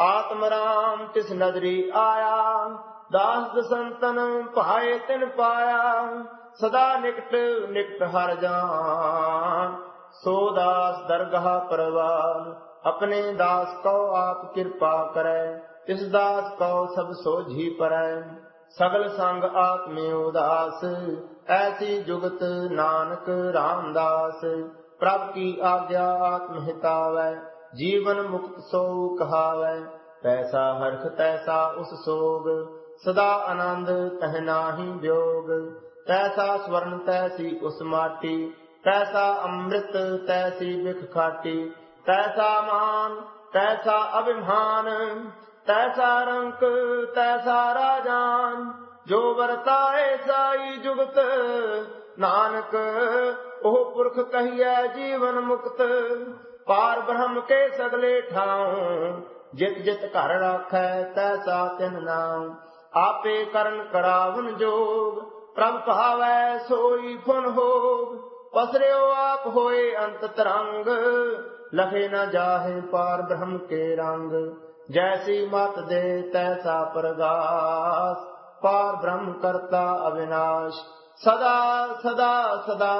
आत्म राम तिस नदरी आया, दास दसंतन भाए तिन पाया। सदा निकट निकट हर जान, सो दास दरगाह परवान। अपने दास को आप कृपा करे, तिस दास को सब सोझी परै। सगल संग आत्मे उदास, ऐसी जुगत नानक रामदास। प्रभु की आज्ञा आत्म हितावै, जीवन मुक्त सो कहावै। तैसा हर्ष तैसा उस सोग, सदा आनंद तह नाहि व्योग। तैसा स्वर्ण तैसी उस माटी, तैसा अमृत तैसी बिख खाटी। तैसा मान तैसा अभिमान, तैसा रंक तैसा राजान। जो वर्ताए साई जुगत, नानक ओह पुरख कहिए जीवन मुक्त। पार ब्रह्म के सगले ठाऊं, जित जित घर राखै तैसा तिन नाम। आपे करन करावन जोग, प्रभ भावै सोई फुन होग। पसरियो आप होए अंत तरंग, लखे न जाहे पार ब्रह्म के रंग। जैसी मत दे तैसा प्रगास, पार ब्रह्म करता अविनाश। सदा सदा सदा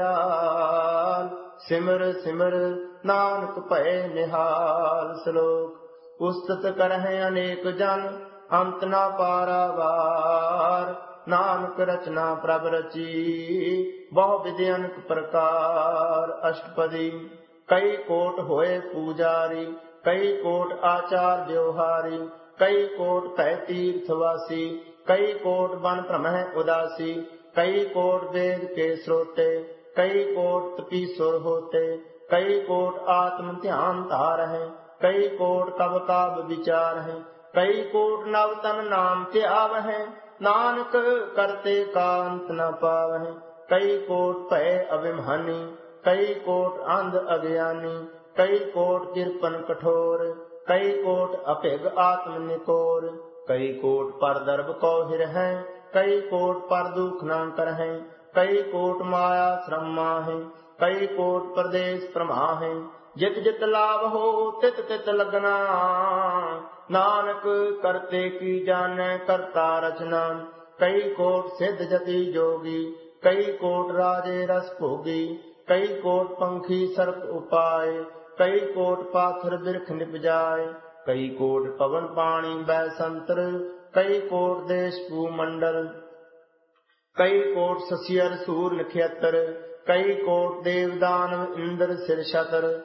दयाल, सिमर सिमर नानक भय निहाल। श्लोक। उस्तत करहि अनेक जन, अंत न पारावार। नानक रचना प्रभ रची, बहु विधि अनेक प्रकार। अष्टपदी। कई कोट होए पूजारी, कई कोट आचार व्यवहारी। कई कोट कह तीर्थवासी, कई कोट बन भ्रमह उदासी। कई कोट वेद के श्रोते, कई कोट तपीसुर होते। कई कोट आत्म ध्यान धारहि, कई कोट कब काब विचार है। कई कोट नवतन नाम त्यावहि, नानक करते का अंत न पावहि। कई कोट भय अभिमानी, कई कोट अंध अज्ञानी। कई कोट किरपन कठोर, कई कोट अभिग आत्म निकोर। कई कोट पर दर्भ को हिरहै, कई कोट पर दुख न करहै। कई कोट माया श्रम माहे, कई कोट प्रदेश प्रमाहे। जित जित लाभ हो तित तित लगना, नानक करते की जानै करता रचना। कई कोट सिद्ध जति जोगी, कई कोट राजे रस भोगी। कई कोट पंखी सर्प उपाय, कई कोट पाथर बिरख निपजाय। कई कोट पवन पानी बैसंतर, कई कोट देश भूमंडल। कई कोट ससियर सूर नक्षत्र, कई कोट देव दानव इंद्र सिर छतर।